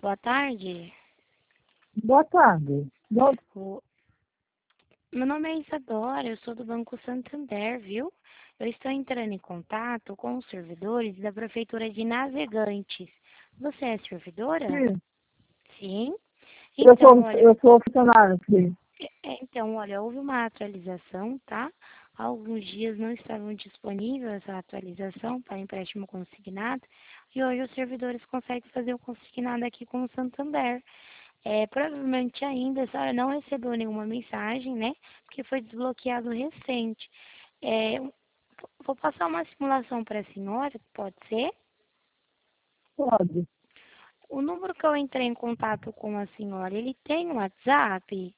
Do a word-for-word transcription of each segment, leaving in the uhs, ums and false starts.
boa tarde. Boa tarde. Boa... O- Meu nome é Isadora, eu sou do Banco Santander, viu? Eu estou entrando em contato com os servidores da Prefeitura de Navegantes. Você é servidora? Sim, Sim. eu Então, sou, olha, eu sou funcionário, sim. é, então, olha, houve uma atualização, tá? Há alguns dias não estavam disponíveis essa atualização para empréstimo consignado e hoje os servidores conseguem fazer o consignado aqui com o Santander. É, provavelmente ainda a senhora não recebeu nenhuma mensagem, né? Porque foi desbloqueado recente. É, vou passar uma simulação para a senhora, pode ser? Pode. O número que eu entrei em contato com a senhora, ele tem um WhatsApp?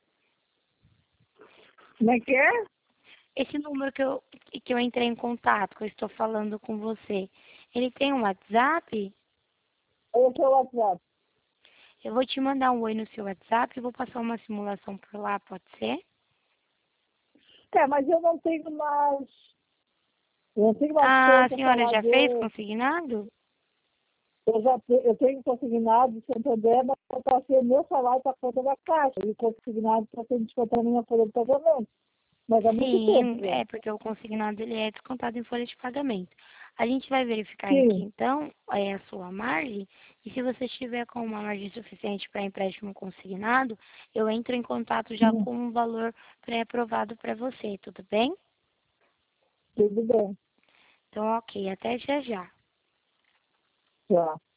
Como é que é? Esse número que eu, que eu entrei em contato, que eu estou falando com você, ele tem um WhatsApp? Eu sou o WhatsApp. Eu vou te mandar um oi no seu WhatsApp e vou passar uma simulação por lá, pode ser? É, mas eu não tenho mais. Eu não tenho mais Ah, a conta para senhora lá já fez ver. consignado? Eu já te, eu tenho consignado de Santander, mas eu passei o meu salário para a conta da Caixa. E consignado para ser descontado na minha folha de pagamento. Mas há muito tempo Sim, já. é porque o consignado ele é descontado em folha de pagamento. A gente vai verificar aqui Sim. então é a sua margem e se você estiver com uma margem suficiente para empréstimo consignado, eu entro em contato já Sim. com um valor pré-aprovado para você, tudo bem? Tudo bem. Então, ok, até já já. Já.